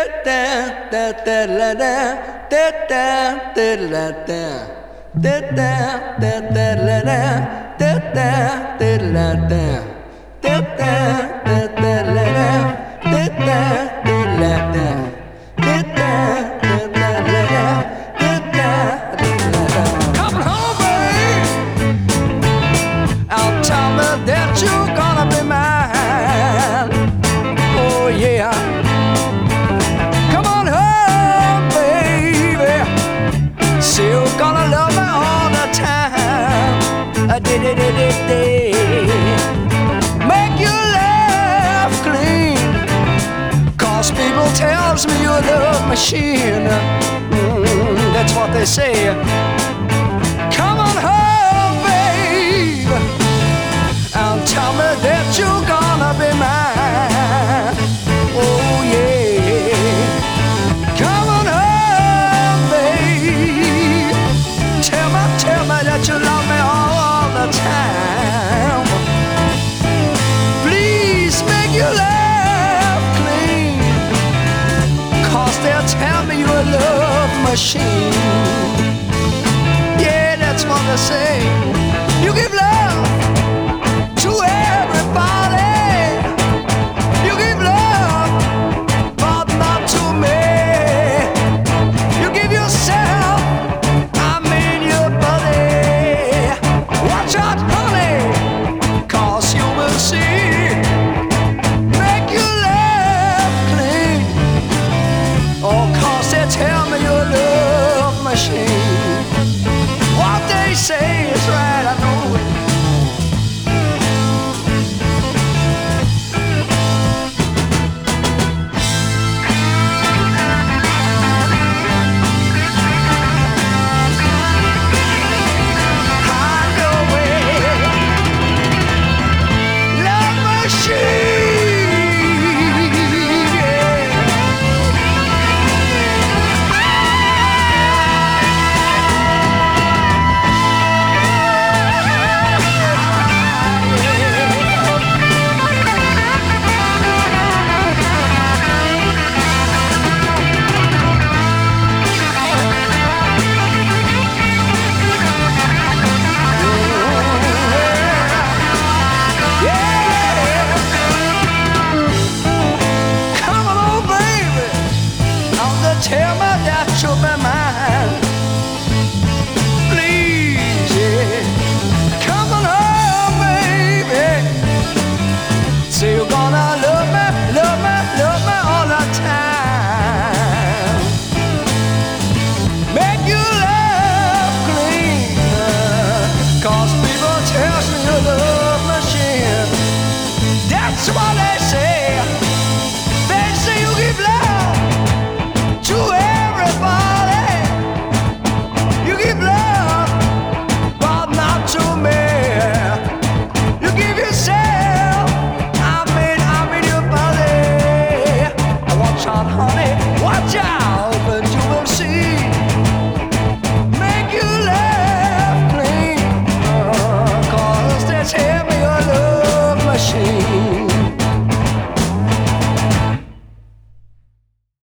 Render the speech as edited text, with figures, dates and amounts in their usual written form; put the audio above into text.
That you're gonna be mine. Oh yeah. Come on home, baby. Say you're gonna love me all the time. Make your life clean. 'Cause people tells me you're a love machine. That's what they say. Come on home, baby, and tell me that you're gonna be mine. Oh yeah. Come on home, babe. Tell me that you love me all the time. Please make your life clean. 'Cause they'll tell me you're a love machine. Yeah, that's what they say. You give love to everybody. You give love, but not to me. You give yourself, I mean your body. Watch out, honey, 'cause you will see. Make your life clean. Oh, 'cause they tell me you're a love machine. What they say is right, I know it. Tell me that you'll be mine. Please, yeah. Come on home, baby. Say you're gonna love me, love me, love me all the time. Make your love clean. 'Cause people tell me you're a love machine. That's what